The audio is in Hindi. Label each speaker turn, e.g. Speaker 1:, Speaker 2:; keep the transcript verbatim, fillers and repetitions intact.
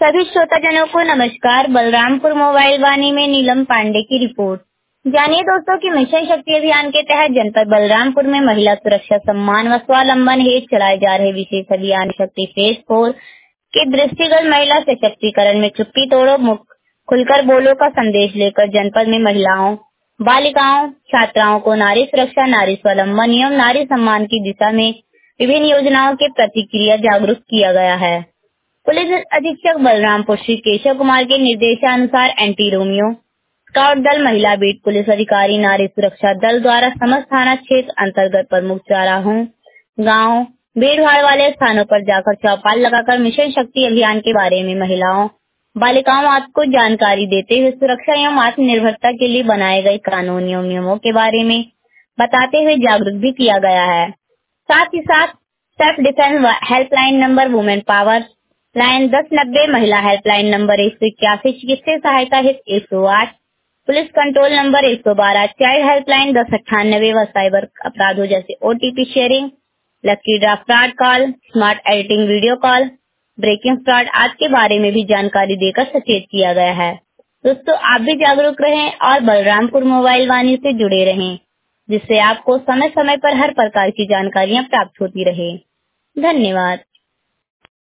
Speaker 1: सभी श्रोताजनों को नमस्कार। बलरामपुर मोबाइल वाणी में नीलम पांडे की रिपोर्ट। जानिए दोस्तों कि मिशन शक्ति अभियान के तहत जनपद बलरामपुर में महिला सुरक्षा सम्मान व स्वावलंबन हेतु चलाए जा रहे विशेष अभियान शक्ति फेज फोर के दृष्टिगत महिला सशक्तिकरण में चुप्पी तोड़ो मुख खुलकर बोलो का संदेश लेकर जनपद में महिलाओं, बालिकाओं, छात्राओं को नारी सुरक्षा, नारी स्वावलंबन एवं नारी सम्मान की दिशा में विभिन्न योजनाओं के प्रतिक्रिया जागरूक किया गया है। पुलिस अधीक्षक बलरामपुर श्री केशव कुमार के निर्देशानुसार एंटी रोमियो स्काउट दल, महिला बीट पुलिस अधिकारी, नारी सुरक्षा दल द्वारा समस्त थाना क्षेत्र अंतर्गत प्रमुख चौराहों, गांव, भीड़ भाड़ वाले स्थानों पर जाकर चौपाल लगाकर मिशन शक्ति अभियान के बारे में महिलाओं, बालिकाओं आदि को जानकारी देते हुए सुरक्षा एवं आत्मनिर्भरता के लिए बनाए गए कानूनी एवं नियमों के बारे में बताते हुए जागरूक भी किया गया है। साथ ही साथ self defence helpline number, women power line दस नब्बे, महिला हेल्पलाइन नंबर एक सौ इक्यासी, चिकित्सा सहायता हेतु एक सौ आठ, पुलिस कंट्रोल नंबर एक सौ बारह, चाइल्ड हेल्पलाइन दस अट्ठानबे व साइबर अपराधों जैसे OTP sharing, lucky draw fraud call, smart editing video call, breaking fraud आदि के बारे में भी जानकारी देकर सचेत किया गया है। दोस्तों, आप भी जागरूक रहें और बलरामपुर मोबाइल वाणी से जुड़े रहें, जिससे आपको समय समय पर हर प्रकार की जानकारियाँ प्राप्त होती रहे। धन्यवाद।